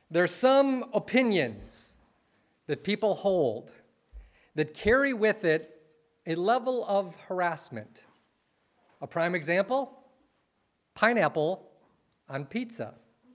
There are some opinions that people hold that carry with it a level of harassment. A prime example, pineapple on pizza.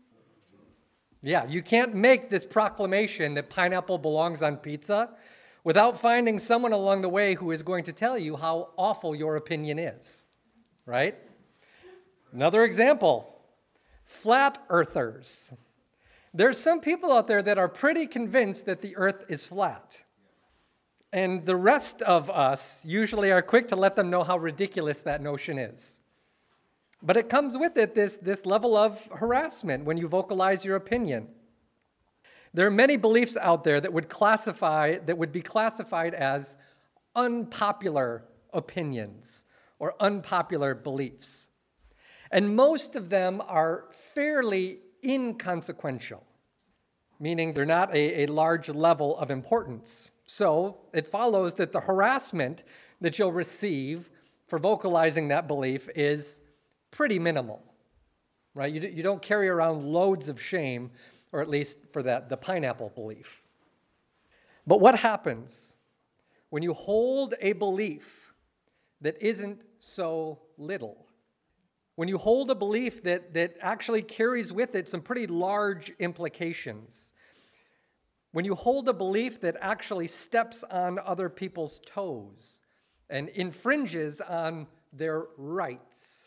Yeah, you can't make this proclamation that pineapple belongs on pizza without finding someone along the way who is going to tell you how awful your opinion is, right? Another example, flat earthers. There's some people out there that are pretty convinced that the earth is flat. And the rest of us usually are quick to let them know how ridiculous that notion is. But it comes with it this level of harassment when you vocalize your opinion. There are many beliefs out there that would be classified as unpopular opinions or unpopular beliefs. And most of them are fairly inconsequential, meaning they're not a large level of importance. So it follows that the harassment that you'll receive for vocalizing that belief is pretty minimal, right? You don't carry around loads of shame, or at least for the pineapple belief. But what happens when you hold a belief that isn't so little? When you hold a belief that actually carries with it some pretty large implications? When you hold a belief that actually steps on other people's toes and infringes on their rights?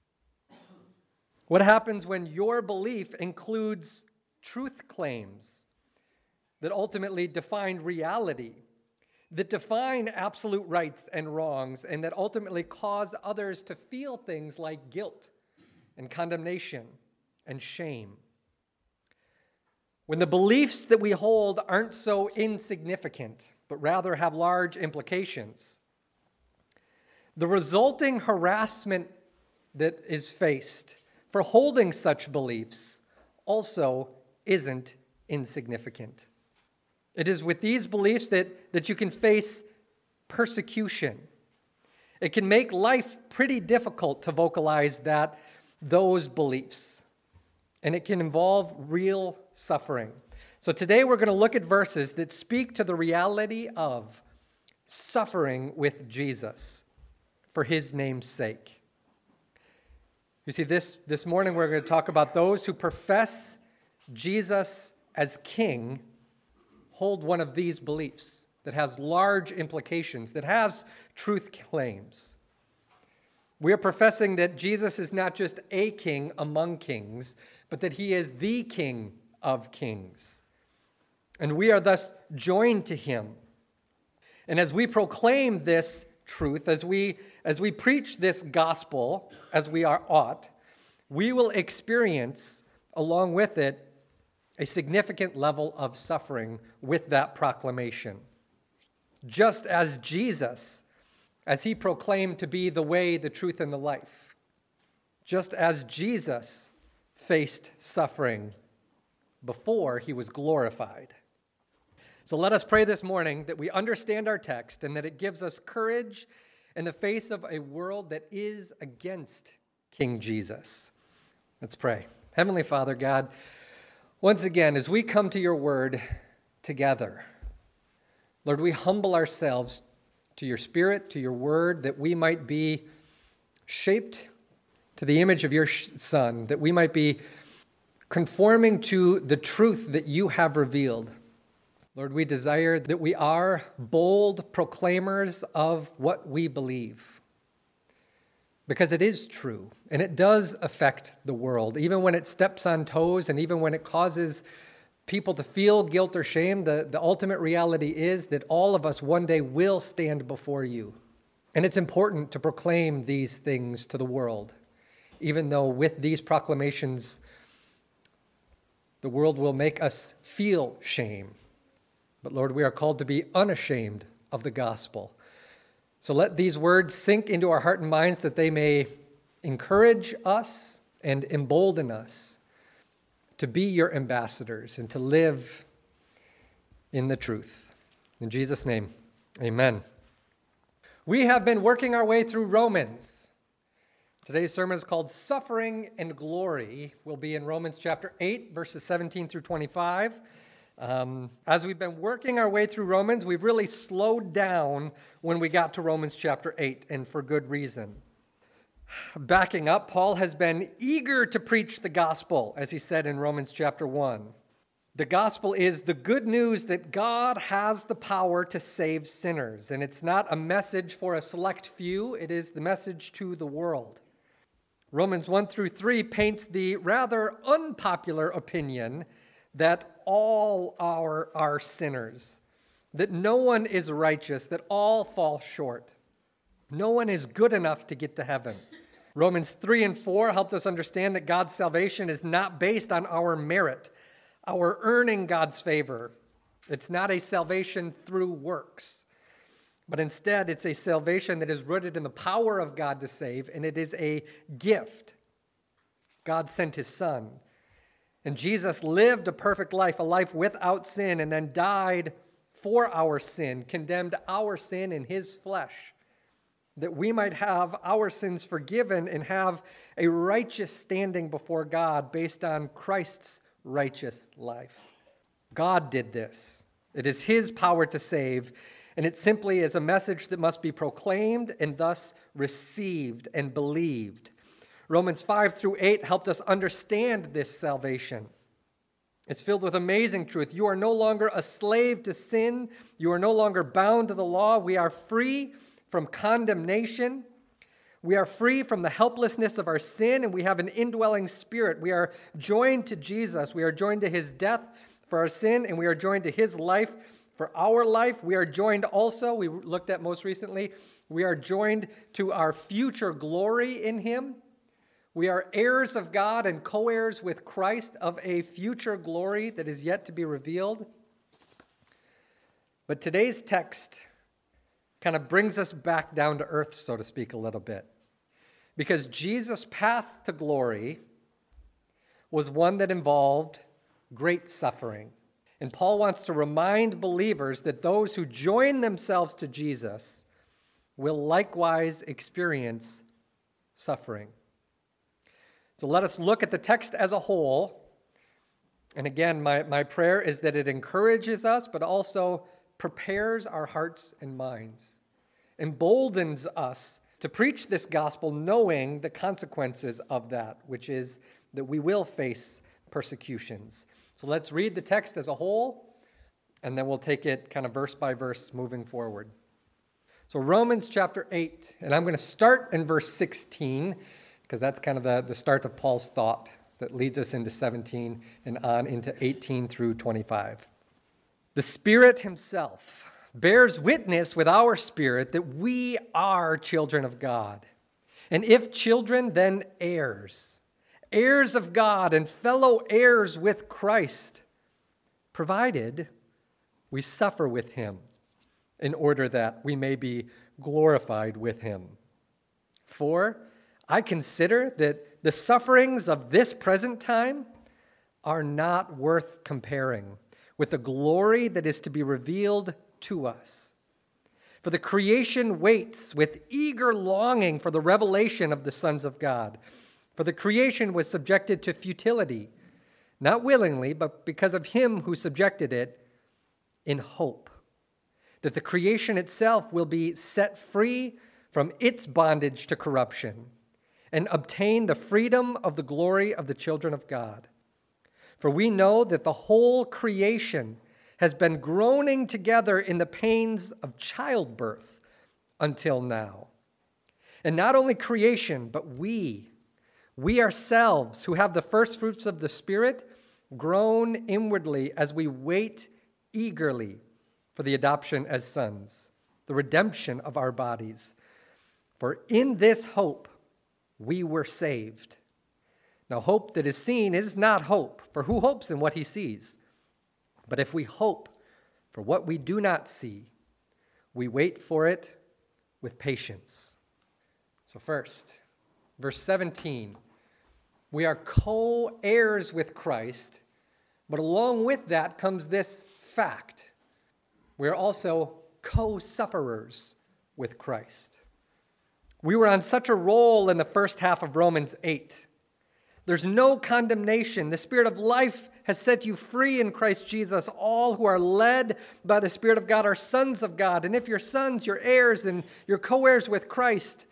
What happens when your belief includes truth claims that ultimately define reality, that define absolute rights and wrongs, and that ultimately cause others to feel things like guilt and condemnation and shame? When the beliefs that we hold aren't so insignificant, but rather have large implications, the resulting harassment that is faced for holding such beliefs also isn't insignificant. It is with these beliefs that you can face persecution. It can make life pretty difficult to vocalize those beliefs. And it can involve real suffering. So today we're going to look at verses that speak to the reality of suffering with Jesus for his name's sake. You see, this morning we're going to talk about those who profess Jesus as king hold one of these beliefs that has large implications, that has truth claims. We are professing that Jesus is not just a king among kings, but that he is the King of kings. And we are thus joined to him. And as we proclaim this truth, as we preach this gospel, as we ought, we will experience, along with it, a significant level of suffering with that proclamation. Just as Jesus, as he proclaimed to be the way, the truth, and the life, just as Jesus faced suffering before he was glorified. So let us pray this morning that we understand our text and that it gives us courage in the face of a world that is against King Jesus. Let's pray. Heavenly Father, God, once again, as we come to your word together, Lord, we humble ourselves to your Spirit, to your word, that we might be shaped to the image of your Son, that we might be conforming to the truth that you have revealed. Lord, we desire that we are bold proclaimers of what we believe, because it is true, and it does affect the world. Even when it steps on toes, and even when it causes people to feel guilt or shame, the ultimate reality is that all of us one day will stand before you. And it's important to proclaim these things to the world, even though with these proclamations, the world will make us feel shame. But Lord, we are called to be unashamed of the gospel. So let these words sink into our heart and minds that they may encourage us and embolden us to be your ambassadors and to live in the truth. In Jesus' name, amen. We have been working our way through Romans. Today's sermon is called Suffering and Glory. We'll be in Romans chapter 8, verses 17 through 25. As we've been working our way through Romans, we've really slowed down when we got to Romans chapter 8, and for good reason. Backing up, Paul has been eager to preach the gospel, as he said in Romans chapter 1. The gospel is the good news that God has the power to save sinners, and it's not a message for a select few, it is the message to the world. Romans 1 through 3 paints the rather unpopular opinion that all are sinners, that no one is righteous, that all fall short. No one is good enough to get to heaven. Romans 3 and 4 helped us understand that God's salvation is not based on our merit, our earning God's favor. It's not a salvation through works, but instead it's a salvation that is rooted in the power of God to save, and it is a gift. God sent his Son, and Jesus lived a perfect life, a life without sin, and then died for our sin, condemned our sin in his flesh, that we might have our sins forgiven and have a righteous standing before God based on Christ's righteous life. God did this. It is his power to save, and it simply is a message that must be proclaimed and thus received and believed. Romans 5 through 8 helped us understand this salvation. It's filled with amazing truth. You are no longer a slave to sin. You are no longer bound to the law. We are free from condemnation. We are free from the helplessness of our sin, and we have an indwelling spirit. We are joined to Jesus. We are joined to his death for our sin, and we are joined to his life for our life. We are joined also, we looked at most recently, we are joined to our future glory in him. We are heirs of God and co-heirs with Christ of a future glory that is yet to be revealed. But today's text kind of brings us back down to earth, so to speak, a little bit. Because Jesus' path to glory was one that involved great suffering. And Paul wants to remind believers that those who join themselves to Jesus will likewise experience suffering. So let us look at the text as a whole. And again, my prayer is that it encourages us, but also prepares our hearts and minds, emboldens us to preach this gospel knowing the consequences of that, which is that we will face persecutions. So let's read the text as a whole, and then we'll take it kind of verse by verse moving forward. So Romans chapter 8, and I'm going to start in verse 16, because that's kind of the start of Paul's thought that leads us into 17 and on into 18 through 25. The Spirit himself bears witness with our spirit that we are children of God. And if children, then heirs, heirs of God and fellow heirs with Christ, provided we suffer with him in order that we may be glorified with him. For I consider that the sufferings of this present time are not worth comparing with the glory that is to be revealed to us. For the creation waits with eager longing for the revelation of the sons of God. For the creation was subjected to futility, not willingly, but because of him who subjected it, in hope that the creation itself will be set free from its bondage to corruption and obtain the freedom of the glory of the children of God. For we know that the whole creation has been groaning together in the pains of childbirth until now. And not only creation, but we ourselves who have the first fruits of the Spirit groan inwardly as we wait eagerly for the adoption as sons, the redemption of our bodies. For in this hope we were saved. Now, hope that is seen is not hope, for who hopes in what he sees? But if we hope for what we do not see, we wait for it with patience. So first, verse 17, we are co-heirs with Christ, but along with that comes this fact. We are also co-sufferers with Christ. We were on such a roll in the first half of Romans 8. There's no condemnation. The Spirit of life has set you free in Christ Jesus. All who are led by the Spirit of God are sons of God. And if you're sons, you're heirs and you're co-heirs with Christ.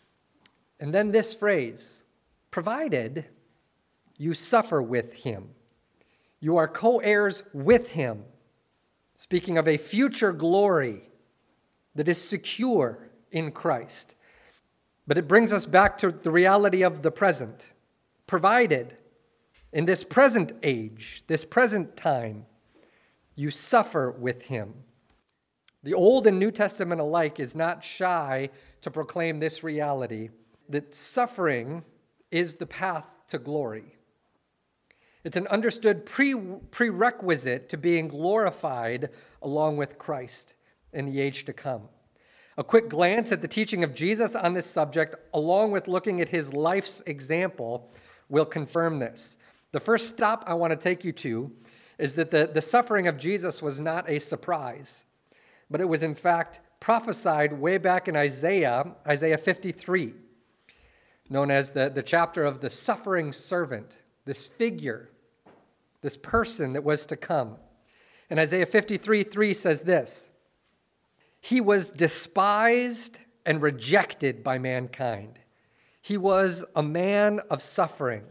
And then this phrase, provided you suffer with him. You are co-heirs with him. Speaking of a future glory that is secure in Christ. But it brings us back to the reality of the present. Provided in this present age, this present time, you suffer with him. The Old and New Testament alike is not shy to proclaim this reality, that suffering is the path to glory. It's an understood prerequisite to being glorified along with Christ in the age to come. A quick glance at the teaching of Jesus on this subject, along with looking at his life's example, will confirm this. The first stop I want to take you to is that the suffering of Jesus was not a surprise, but it was in fact prophesied way back in Isaiah 53, known as the chapter of the suffering servant, this figure, this person that was to come. And Isaiah 53:3 says this, "He was despised and rejected by mankind. He was a man of suffering,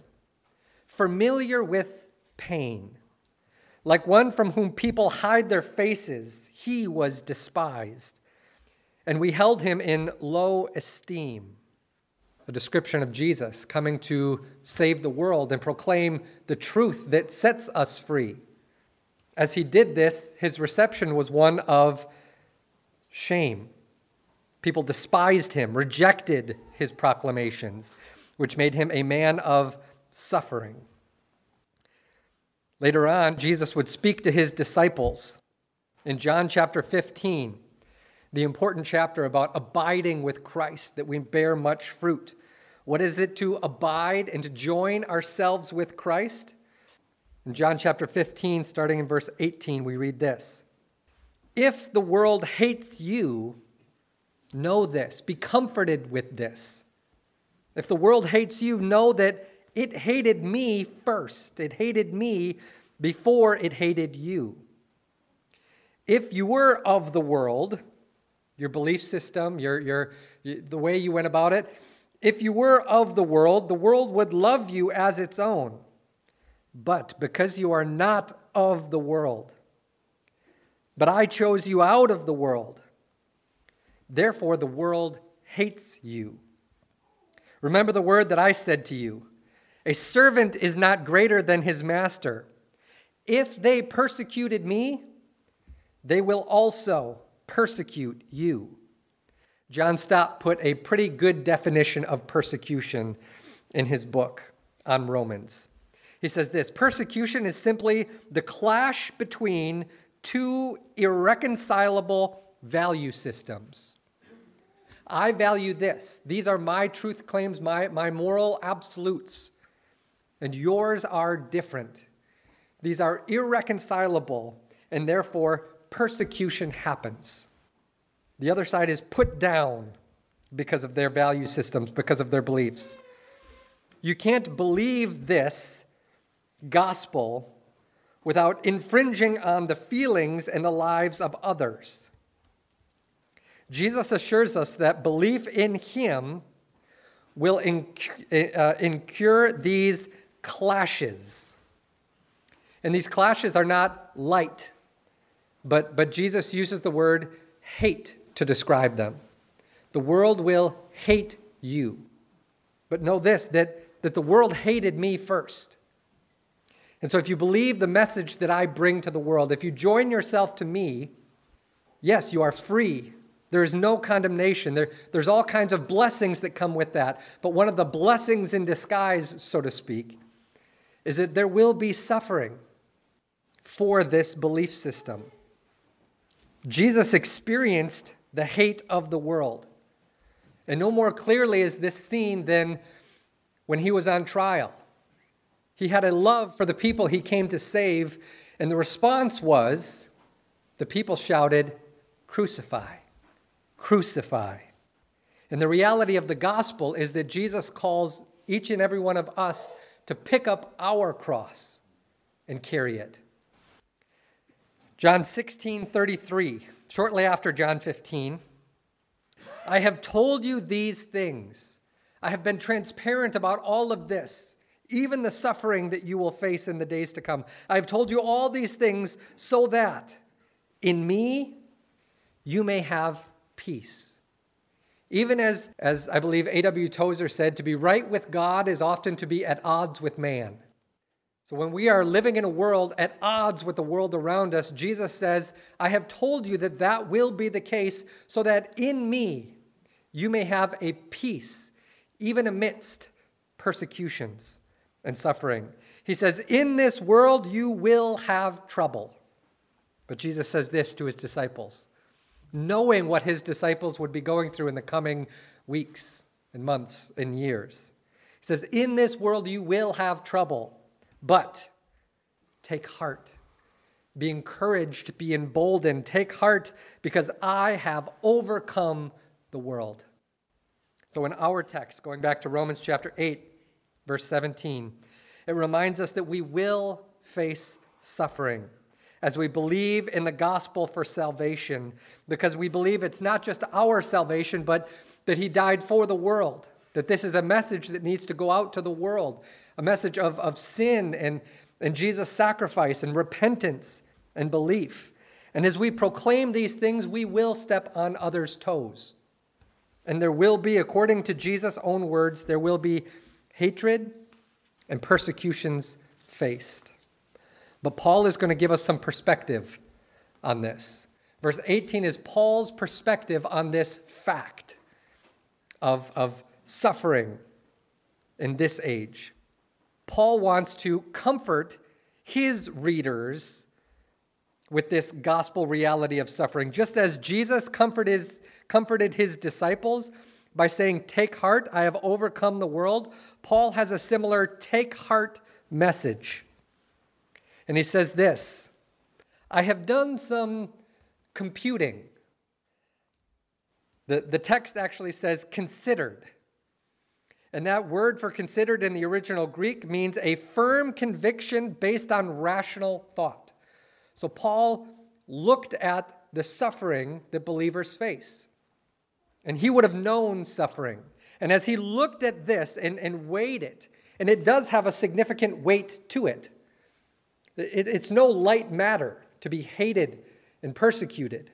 familiar with pain. Like one from whom people hide their faces, he was despised, and we held him in low esteem." A description of Jesus coming to save the world and proclaim the truth that sets us free. As he did this, his reception was one of shame. People despised him, rejected his proclamations, which made him a man of suffering. Later on, Jesus would speak to his disciples in John chapter 15, the important chapter about abiding with Christ, that we bear much fruit. What is it to abide and to join ourselves with Christ? In John chapter 15, starting in verse 18, we read this, "If the world hates you, know this, be comforted with this. If the world hates you, know that it hated me first. It hated me before it hated you. If you were of the world," your belief system, the way you went about it, "if you were of the world would love you as its own. But because you are not of the world, but I chose you out of the world, therefore the world hates you. Remember the word that I said to you, a servant is not greater than his master. If they persecuted me, they will also persecute you." John Stott put a pretty good definition of persecution in his book on Romans. He says this, "Persecution is simply the clash between two irreconcilable value systems. I value this. These are my truth claims, my moral absolutes. And yours are different. These are irreconcilable, and therefore persecution happens. The other side is put down because of their value systems, because of their beliefs. You can't believe this gospel without infringing on the feelings and the lives of others. Jesus assures us that belief in him will incur these clashes. And these clashes are not light, but Jesus uses the word hate to describe them. The world will hate you. But know this, that the world hated me first. And so if you believe the message that I bring to the world, if you join yourself to me, yes, you are free. There is no condemnation. There's all kinds of blessings that come with that. But one of the blessings in disguise, so to speak, is that there will be suffering for this belief system. Jesus experienced the hate of the world. And no more clearly is this seen than when he was on trial. He had a love for the people he came to save, and the response was, the people shouted, "Crucify, crucify." And the reality of the gospel is that Jesus calls each and every one of us to pick up our cross and carry it. John 16:33, shortly after John 15, I have told you these things. I have been transparent about all of this, even the suffering that you will face in the days to come. I have told you all these things so that in me you may have peace. Even as I believe A.W. Tozer said, to be right with God is often to be at odds with man. So when we are living in a world at odds with the world around us, Jesus says, I have told you that that will be the case so that in me you may have a peace, even amidst persecutions and suffering. He says, in this world you will have trouble. But Jesus says this to his disciples, knowing what his disciples would be going through in the coming weeks and months and years. He says, in this world you will have trouble. But take heart, be encouraged, be emboldened. Take heart because I have overcome the world. So in our text, going back to Romans chapter 8, verse 17, it reminds us that we will face suffering as we believe in the gospel for salvation, because we believe it's not just our salvation, but that he died for the world, that this is a message that needs to go out to the world. A message of sin and Jesus' sacrifice and repentance and belief. And as we proclaim these things, we will step on others' toes. And there will be, according to Jesus' own words, there will be hatred and persecutions faced. But Paul is going to give us some perspective on this. Verse 18 is Paul's perspective on this fact of suffering in this age. Paul wants to comfort his readers with this gospel reality of suffering, just as Jesus comforted his disciples by saying, take heart, I have overcome the world. Paul has a similar take heart message. And he says this, I have done some computing. The text actually says considered. And that word for considered in the original Greek means a firm conviction based on rational thought. So Paul looked at the suffering that believers face. And he would have known suffering. And as he looked at this and weighed it, and it does have a significant weight to it. It's no light matter to be hated and persecuted.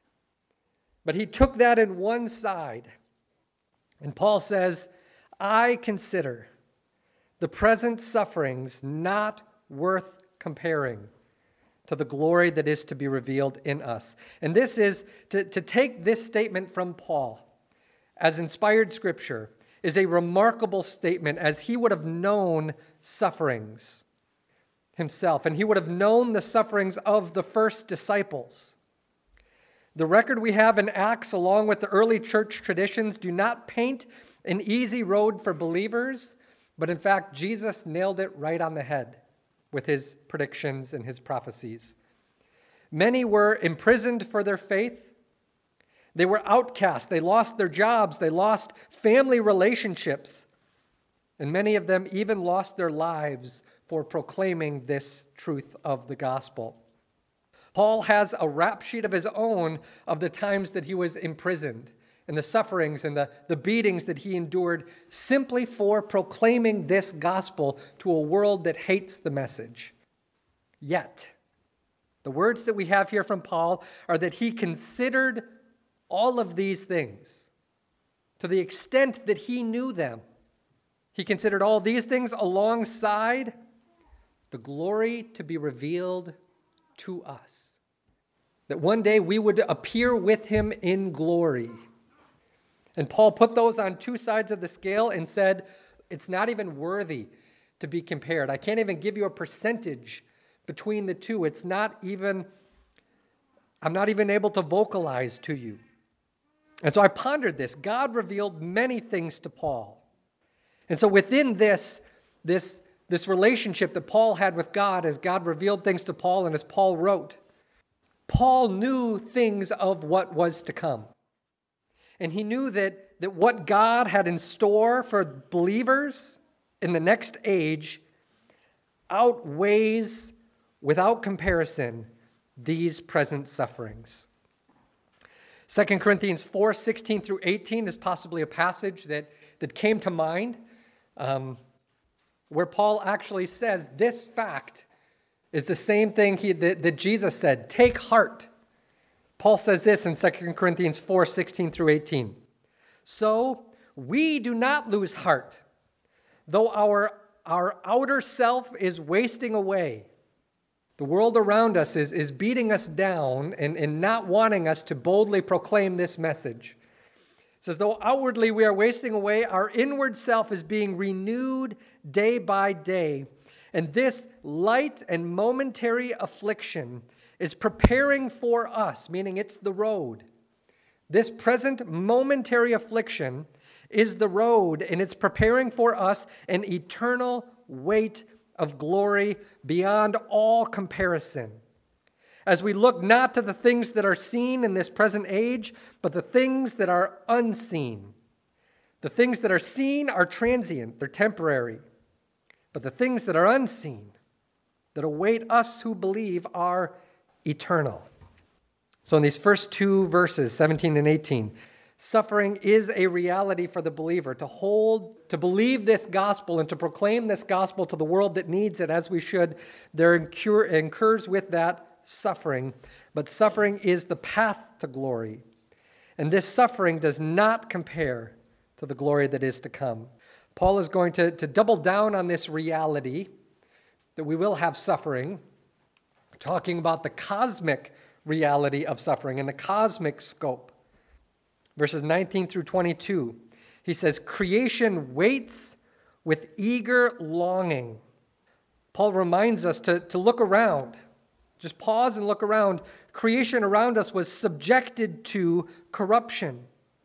But he took that in one side. And Paul says, I consider the present sufferings not worth comparing to the glory that is to be revealed in us. And this is, to take this statement from Paul as inspired scripture is a remarkable statement, as he would have known sufferings himself, and he would have known the sufferings of the first disciples. The record we have in Acts, along with the early church traditions, do not paint an easy road for believers, but in fact, Jesus nailed it right on the head with his predictions and his prophecies. Many were imprisoned for their faith. They were outcast. They lost their jobs. They lost family relationships. And many of them even lost their lives for proclaiming this truth of the gospel. Paul has a rap sheet of his own of the times that he was imprisoned and the sufferings and the beatings that he endured simply for proclaiming this gospel to a world that hates the message. Yet, the words that we have here from Paul are that he considered all of these things to the extent that he knew them. He considered all these things alongside the glory to be revealed to us. That one day we would appear with him in glory. And Paul put those on two sides of the scale and said, it's not even worthy to be compared. I can't even give you a percentage between the two. I'm not even able to vocalize to you. And so I pondered this. God revealed many things to Paul. And so within this relationship that Paul had with God, as God revealed things to Paul and as Paul wrote, Paul knew things of what was to come. And he knew that that what God had in store for believers in the next age outweighs, without comparison, these present sufferings. 2 Corinthians 4:16 through 18 is possibly a passage that came to mind, where Paul actually says this fact is the same thing that Jesus said, take heart. Paul says this in 2 Corinthians 4:16 through 18. So we do not lose heart, though our outer self is wasting away. The world around us is beating us down and not wanting us to boldly proclaim this message. It says, though outwardly we are wasting away, our inward self is being renewed day by day. And this light and momentary affliction is preparing for us, meaning it's the road. This present momentary affliction is the road, and it's preparing for us an eternal weight of glory beyond all comparison. As we look not to the things that are seen in this present age, but the things that are unseen. The things that are seen are transient, they're temporary. But the things that are unseen, that await us who believe, are eternal. So in these first two verses, 17 and 18, suffering is a reality for the believer. To believe this gospel and to proclaim this gospel to the world that needs it, as we should, there incurs with that suffering. But suffering is the path to glory. And this suffering does not compare to the glory that is to come. Paul is going to double down on this reality that we will have suffering, talking about the cosmic reality of suffering and the cosmic scope. Verses 19 through 22, he says, creation waits with eager longing. Paul reminds us to look around. Just pause and look around. Creation around us was subjected to corruption,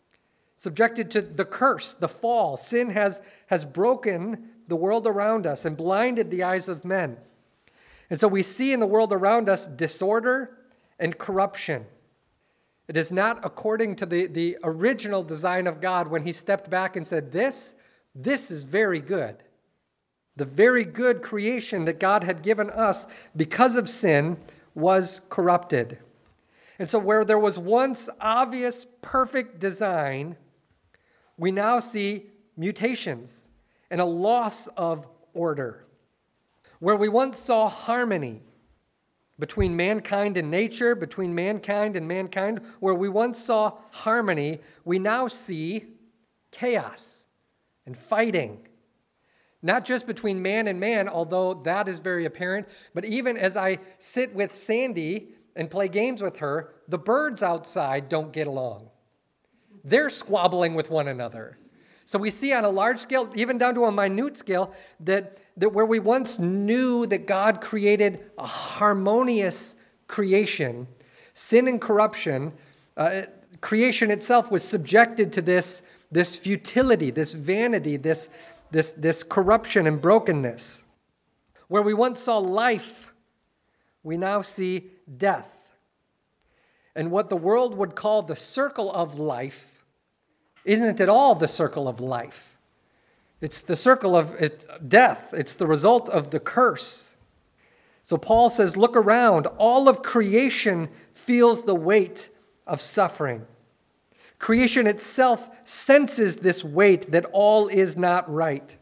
subjected to the curse, the fall. Sin has broken the world around us and blinded the eyes of men. And so we see in the world around us disorder and corruption. It is not according to the original design of God when he stepped back and said, this is very good. The very good creation that God had given us because of sin was corrupted. And so where there was once obvious, perfect design, we now see mutations and a loss of order. Where we once saw harmony between mankind and nature, between mankind and mankind, where we once saw harmony, we now see chaos and fighting. Not just between man and man, although that is very apparent, but even as I sit with Sandy and play games with her, the birds outside don't get along. They're squabbling with one another. So we see on a large scale, even down to a minute scale, that where we once knew that God created a harmonious creation, sin and corruption, creation itself was subjected to this futility, this vanity, this corruption and brokenness. Where we once saw life, we now see death. And what the world would call the circle of life isn't at all the circle of life. It's the circle of death. It's the result of the curse. So Paul says, look around. All of creation feels the weight of suffering. Creation itself senses this weight that all is not right.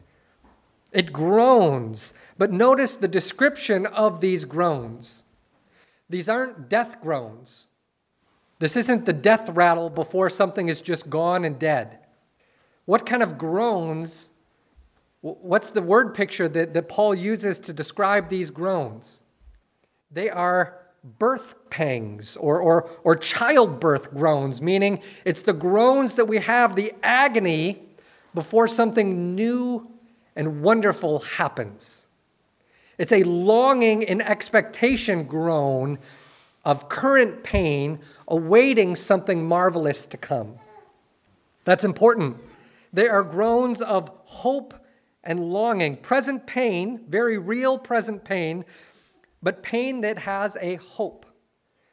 It groans. But notice the description of these groans. These aren't death groans. This isn't the death rattle before something is just gone and dead. What kind of groans, what's the word picture that Paul uses to describe these groans? They are birth pangs or childbirth groans, meaning it's the groans that we have, the agony before something new and wonderful happens. It's a longing and expectation groan of current pain, awaiting something marvelous to come. That's important. They are groans of hope and longing. Present pain, very real present pain, but pain that has a hope.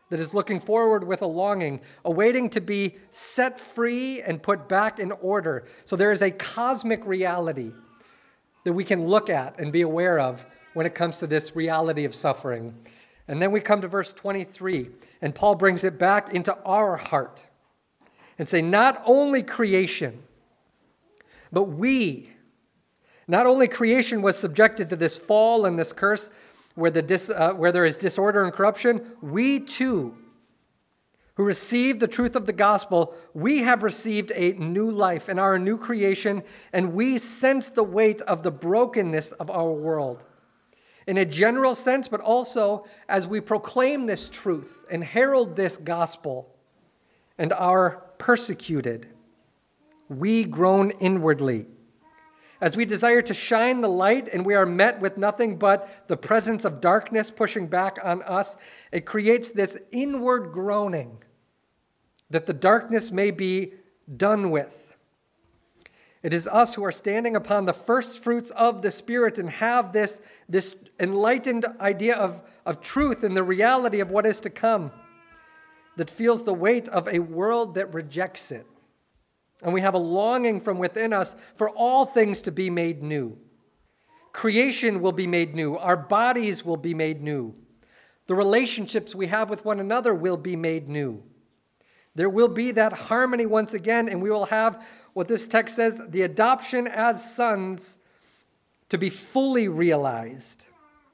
that is looking forward with a longing, awaiting to be set free and put back in order. So there is a cosmic reality that we can look at and be aware of when it comes to this reality of suffering. And then we come to verse 23, and Paul brings it back into our heart and say, not only creation, but we, not only creation was subjected to this fall and this curse where there is disorder and corruption, we too, who received the truth of the gospel, we have received a new life and are a new creation, and we sense the weight of the brokenness of our world. In a general sense, but also as we proclaim this truth and herald this gospel and are persecuted, we groan inwardly. As we desire to shine the light and we are met with nothing but the presence of darkness pushing back on us, it creates this inward groaning that the darkness may be done with. It is us who are standing upon the first fruits of the Spirit and have this enlightened idea of truth and the reality of what is to come that feels the weight of a world that rejects it. And we have a longing from within us for all things to be made new. Creation will be made new. Our bodies will be made new. The relationships we have with one another will be made new. There will be that harmony once again, and we will have what this text says, the adoption as sons to be fully realized.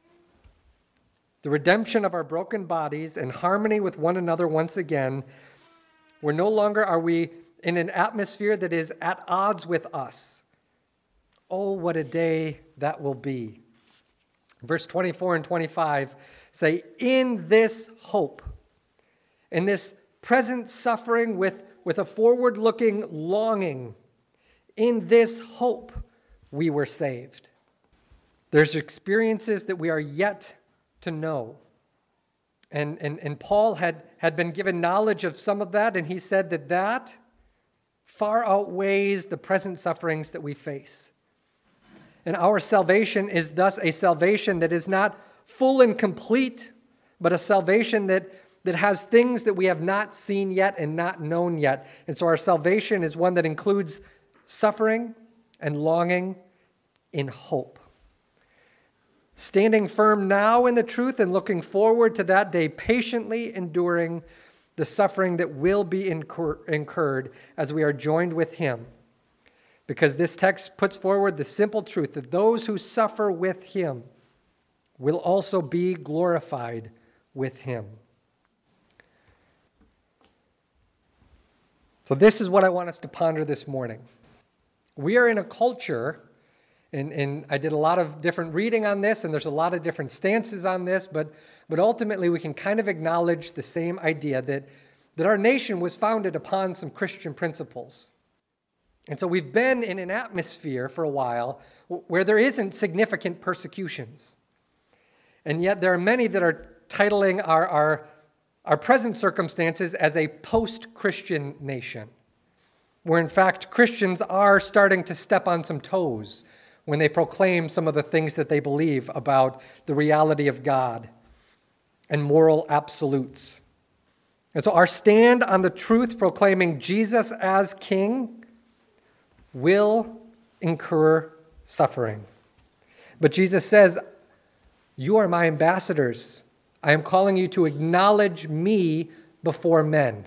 The redemption of our broken bodies and harmony with one another once again, where no longer are we in an atmosphere that is at odds with us. Oh, what a day that will be. Verse 24 and 25 say, in this hope, in this present suffering with a forward-looking longing, in this hope we were saved. There's experiences that we are yet to know. And Paul had been given knowledge of some of that, and he said that far outweighs the present sufferings that we face. And our salvation is thus a salvation that is not full and complete, but a salvation that has things that we have not seen yet and not known yet. And so our salvation is one that includes suffering and longing in hope. Standing firm now in the truth and looking forward to that day, patiently enduring the suffering that will be incurred as we are joined with him. Because this text puts forward the simple truth that those who suffer with him will also be glorified with him. So this is what I want us to ponder this morning. We are in a culture, and I did a lot of different reading on this, and there's a lot of different stances on this, but ultimately we can kind of acknowledge the same idea that our nation was founded upon some Christian principles. And so we've been in an atmosphere for a while where there isn't significant persecutions. And yet there are many that are titling our present circumstances as a post-Christian nation, where in fact Christians are starting to step on some toes when they proclaim some of the things that they believe about the reality of God and moral absolutes. And so our stand on the truth proclaiming Jesus as King will incur suffering. But Jesus says, you are my ambassadors. I am calling you to acknowledge me before men.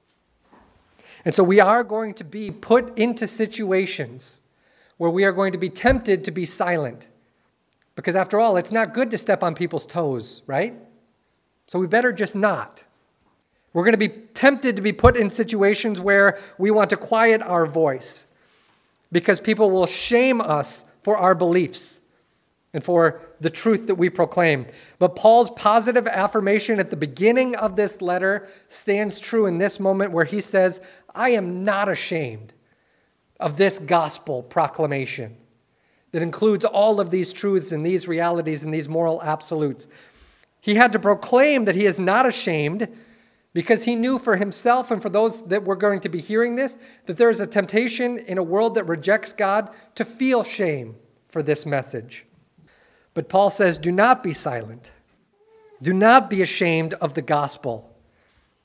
And so we are going to be put into situations where we are going to be tempted to be silent. Because after all, it's not good to step on people's toes, right? So we better just not. We're going to be tempted to be put in situations where we want to quiet our voice because people will shame us for our beliefs and for the truth that we proclaim. But Paul's positive affirmation at the beginning of this letter stands true in this moment where he says, I am not ashamed of this gospel proclamation that includes all of these truths and these realities and these moral absolutes. He had to proclaim that he is not ashamed because he knew for himself and for those that were going to be hearing this, that there is a temptation in a world that rejects God to feel shame for this message. But Paul says, do not be silent. Do not be ashamed of the gospel.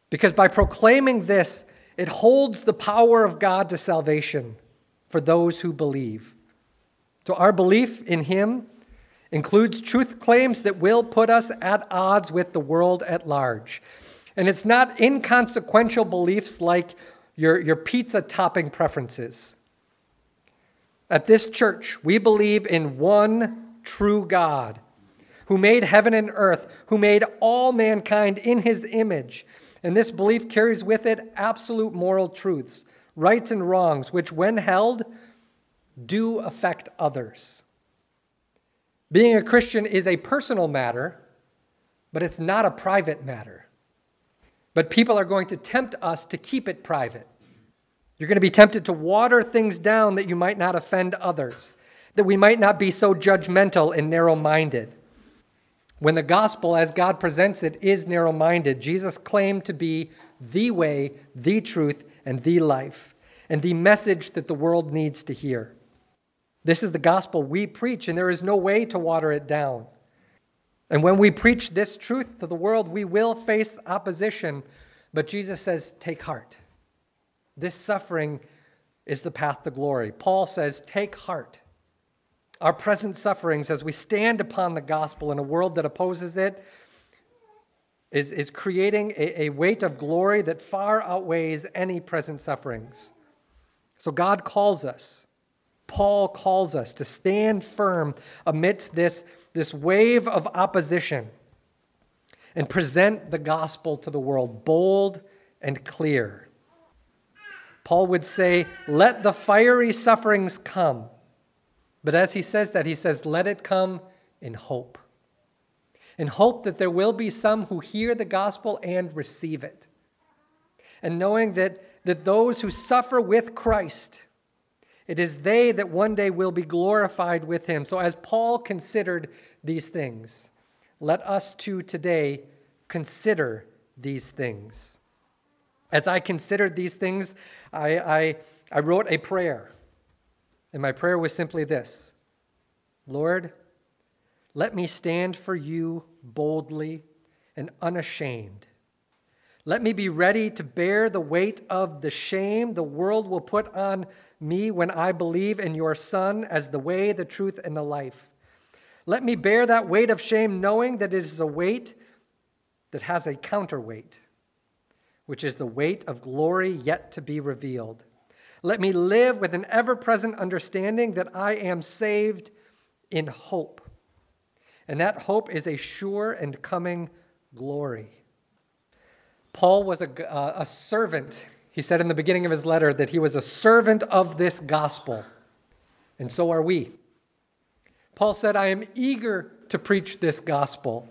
Because by proclaiming this, it holds the power of God to salvation for those who believe. So our belief in him includes truth claims that will put us at odds with the world at large. And it's not inconsequential beliefs like your pizza topping preferences. At this church, we believe in one true God who made heaven and earth, who made all mankind in his image. And this belief carries with it absolute moral truths, rights and wrongs, which when held, do affect others. Being a Christian is a personal matter, but it's not a private matter. But people are going to tempt us to keep it private. You're going to be tempted to water things down that you might not offend others, that we might not be so judgmental and narrow-minded. When the gospel, as God presents it, is narrow-minded, Jesus claimed to be the way, the truth, and the life, and the message that the world needs to hear. This is the gospel we preach, and there is no way to water it down. And when we preach this truth to the world, we will face opposition, but Jesus says, take heart. This suffering is the path to glory. Paul says, take heart. Our present sufferings as we stand upon the gospel in a world that opposes it is creating a weight of glory that far outweighs any present sufferings. So God calls us, Paul calls us to stand firm amidst this wave of opposition and present the gospel to the world, bold and clear. Paul would say, let the fiery sufferings come. But as he says that, he says, let it come in hope. In hope that there will be some who hear the gospel and receive it. And knowing that those who suffer with Christ, it is they that one day will be glorified with him. So as Paul considered these things, let us too today consider these things. As I considered these things, I wrote a prayer. And my prayer was simply this: Lord, let me stand for you boldly and unashamed. Let me be ready to bear the weight of the shame the world will put on me when I believe in your Son as the way, the truth, and the life. Let me bear that weight of shame knowing that it is a weight that has a counterweight, which is the weight of glory yet to be revealed. Let me live with an ever-present understanding that I am saved in hope. And that hope is a sure and coming glory. Paul was a servant. He said in the beginning of his letter that he was a servant of this gospel. And so are we. Paul said, I am eager to preach this gospel.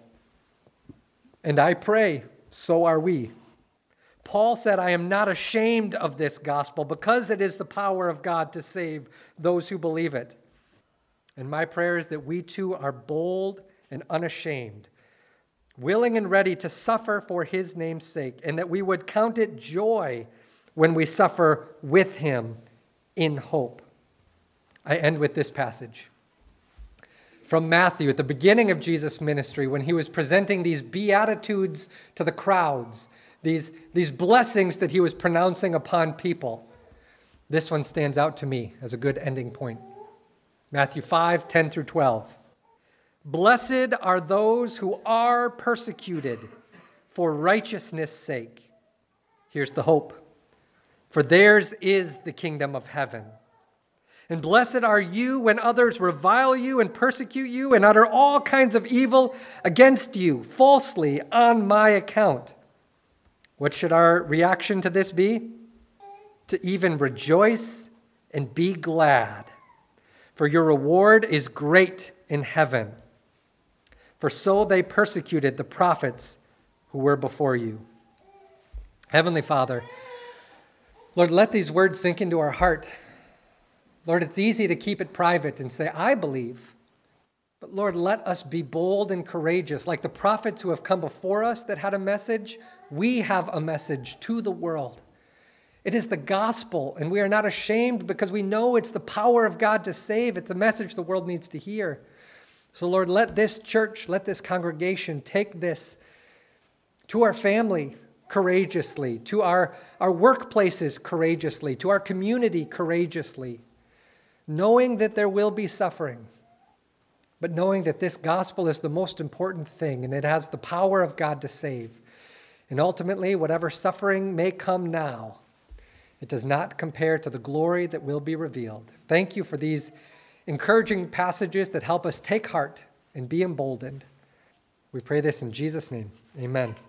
And I pray, so are we. Paul said, I am not ashamed of this gospel because it is the power of God to save those who believe it. And my prayer is that we too are bold and unashamed, willing and ready to suffer for his name's sake, and that we would count it joy when we suffer with him in hope. I end with this passage from Matthew at the beginning of Jesus' ministry when he was presenting these beatitudes to the crowds, these blessings that he was pronouncing upon people. This one stands out to me as a good ending point. Matthew 5, 10 through 12. Blessed are those who are persecuted for righteousness' sake. Here's the hope. For theirs is the kingdom of heaven. And blessed are you when others revile you and persecute you and utter all kinds of evil against you falsely on my account. What should our reaction to this be? To even rejoice and be glad, for your reward is great in heaven. For so they persecuted the prophets who were before you. Heavenly Father, Lord, let these words sink into our heart. Lord, it's easy to keep it private and say, I believe. But Lord, let us be bold and courageous. Like the prophets who have come before us that had a message, we have a message to the world. It is the gospel, and we are not ashamed because we know it's the power of God to save. It's a message the world needs to hear. So Lord, let this church, let this congregation take this to our family, courageously, to our workplaces courageously, to our community courageously, knowing that there will be suffering, but knowing that this gospel is the most important thing and it has the power of God to save. And ultimately, whatever suffering may come now, it does not compare to the glory that will be revealed. Thank you for these encouraging passages that help us take heart and be emboldened. We pray this in Jesus' name. Amen.